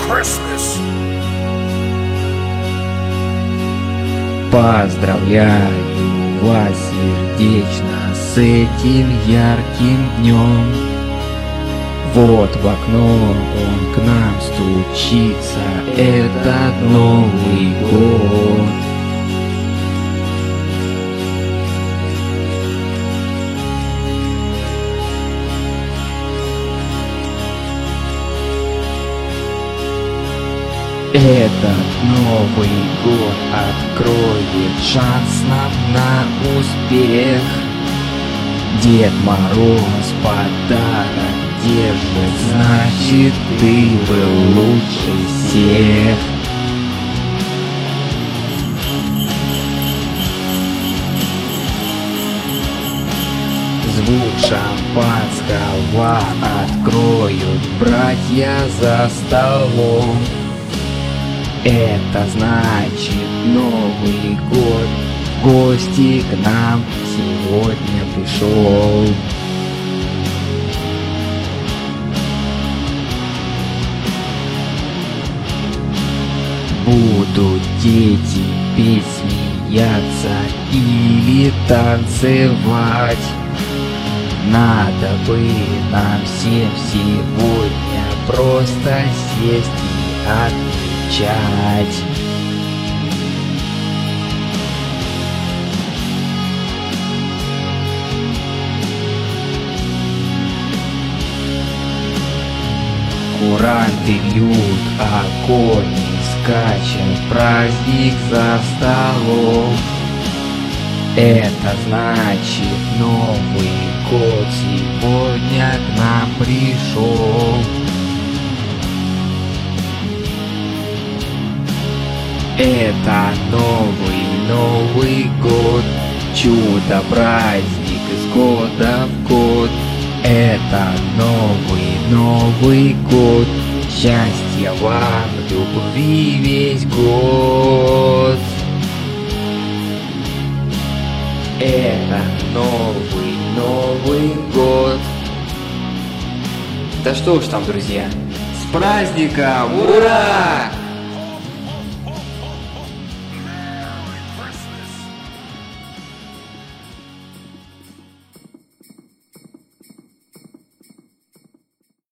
Christmas. Поздравляю вас сердечно с этим ярким днем. Вот в окно он к нам стучится, этот Новый год. Этот Новый год откроет шанс нам на успех. Дед Мороз подарок держит, значит ты был лучше всех. Звук шампанского откроют братья за столом. Это значит Новый год в гости к нам сегодня пришел. Будут дети петь, смеяться или танцевать. Надо бы нам всем сегодня просто сесть и отмечать. Куранты льют, огонь скачет, праздник за столом. Это значит Новый год сегодня к нам пришел. Это Новый год, чудо-праздник из года в год. Это Новый год, счастья вам, любви весь год. Это Новый год. Да что уж там, друзья, с праздником, ура!